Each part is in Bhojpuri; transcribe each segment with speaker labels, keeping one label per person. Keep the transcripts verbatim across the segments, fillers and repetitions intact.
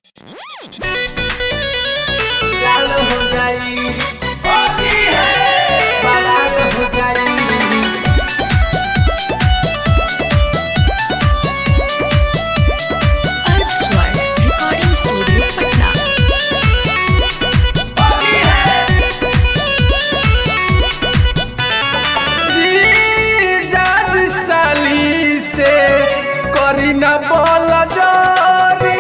Speaker 1: चालू हो जाई होती है बवाल हो जाई।
Speaker 2: Ardhswar recording studio Patna.
Speaker 1: होती है जाज साली से करी न बोल जोरी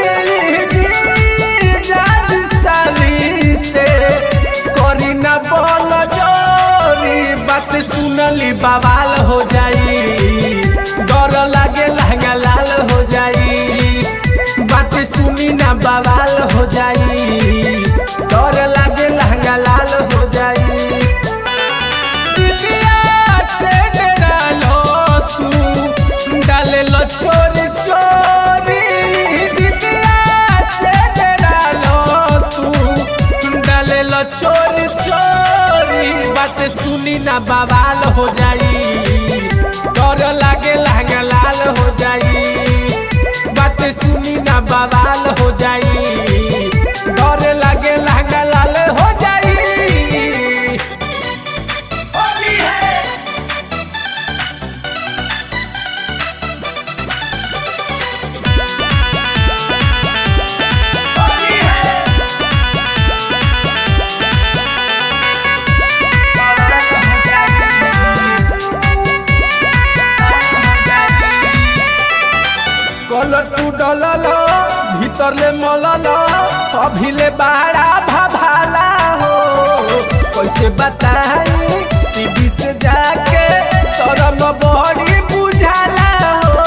Speaker 1: जाज साली से करी न बोल जोरी बात सुनली बवाल हो जाई डर लागे लहंगा लाल हो जाई बात सुनी ना बवाल हो जाई डर लागे लहंगा लाल हो जाई। दिदिया से डरा लो तू डाले लो चोरी चोरी दिदिया से डरा लो तू डाले लो चोरी चोरी बात सुनी ना बवाल हो जाई डर लागे लहंगा लाल हो जाई बात सुनी ना बवाल हो जाई डर लागे लहंगा लाल हो जाई। होती है होती है बवाल हो जाई कलर टू डलल भीतर ले मलल अभिले बाड़ा भाभाला हो कैसे बताई टीवी से जाके शरम बड़ी बुझाला हो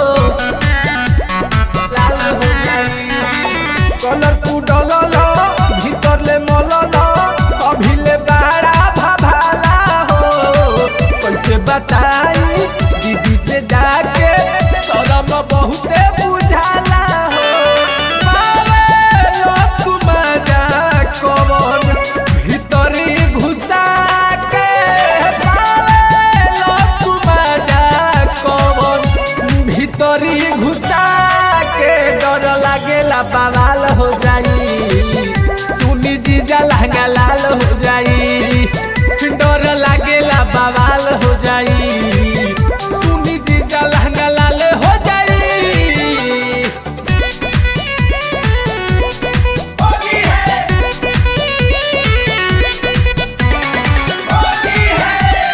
Speaker 1: लाल हो जाई कलर टू डलल भीतर ले मलल अभिले बाड़ा भाभाला हो कैसे बताई दीदी से जाके शरम बहुते बुझाला हो पावे लोग मजा कवन भीतरी घुसा के पावे लोग मजा कवन भीतरी घुसा के डर लागेला बवाल हो जाई सुनी जीजा लहंगा लाल हो जाई डर लागेला बवाल हो जाई सुनी जीजा लहंगा लाल हो जाई। होती है होती है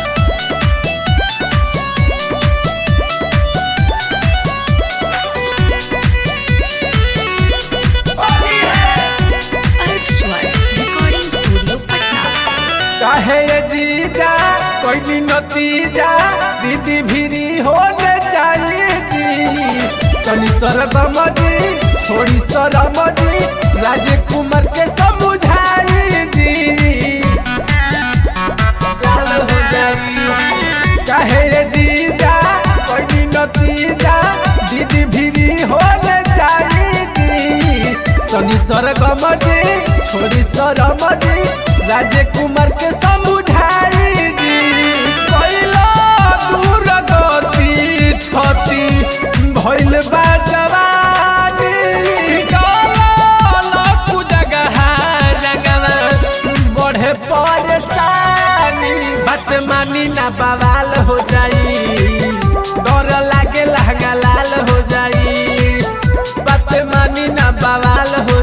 Speaker 1: होती है
Speaker 2: अर्धस्वर रिकॉर्डिंग स्टूडियो पटना।
Speaker 1: काहे ये जीजा कोई नतीजा दीदी भिरी होने चाहिए जी शनि सरगम जी थोड़ी शरम जी राजकुमार के समझाई जी लाल हो जाई काहे ये जीजा कोई नतीजा दीदी भिरी होने चाहिए जी शनि सरगम जी थोड़ी शरम जी राजकुमार के समझाई जी पहिला दूर गति थती भइल बा जवानी गलल जगह जगह बढ़े परेशानी बात मानी ना बवाल हो जाई डर लागे लहंगा लाल हो जाई बात मानी ना बवाल हो